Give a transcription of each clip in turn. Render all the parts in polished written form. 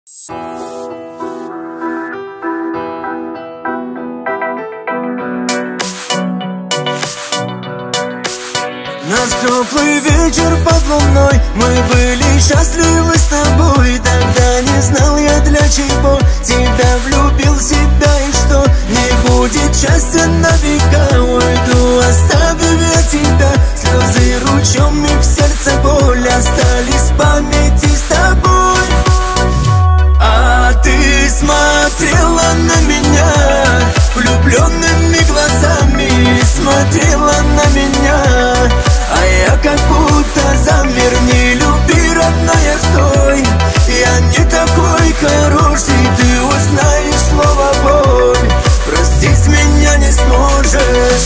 Наш теплый вечер под луной, мы были счастливы с тобой. Тогда не знал я, для чего тебя влюбил в себя. И что не будет счастья на века, уйду, оставив я тебя. Слезы ручьем и в сердце боль остались в памяти с тобой. А ты смотрела на меня влюбленными глазами, смотрела на меня, а я как будто замер. Не люби, родная, стой, я не такой хороший. Ты узнаешь слово боль, простить меня не сможешь.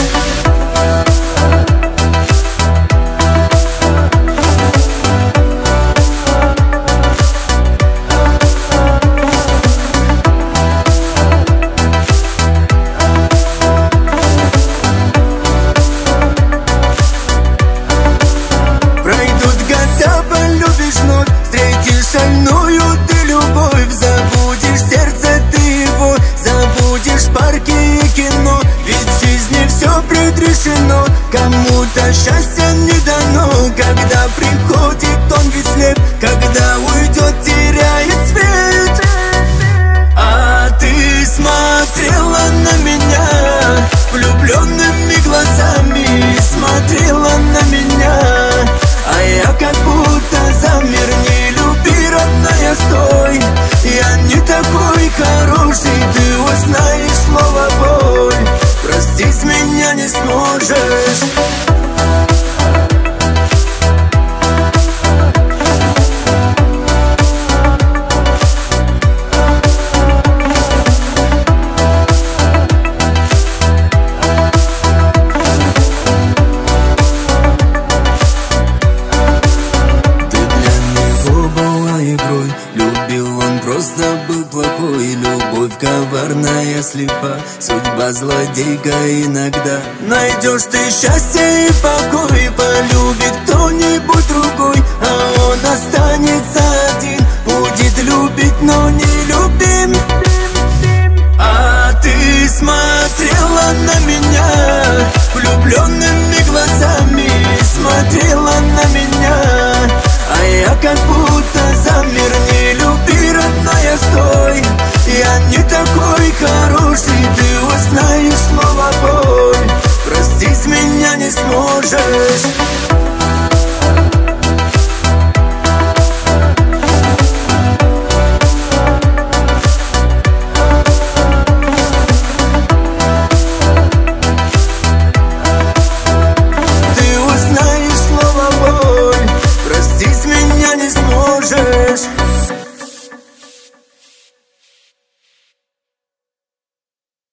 Шальную ты любовь, забудешь сердце ты его, забудешь парки и кино. Ведь в жизни все предрешено, кому-то счастье не дано. Когда приходит он ведь слеп, когда уйдет теряет свет. А ты смотрела на меня влюбленными глазами, смотрела на меня, а я как будто замер. Не люби, родная, стой, я не такой хороший. Ты узнаешь слово боль, простить меня не сможешь. Любил он, просто был плохой. Любовь коварная, слепа, судьба злодейка иногда. Найдешь ты счастье и покой, полюбит кто-нибудь другой, а он останется один, будет любить, но не любим. А ты смотрела на меня влюбленными глазами, смотрела на меня, а я как будто замер. Не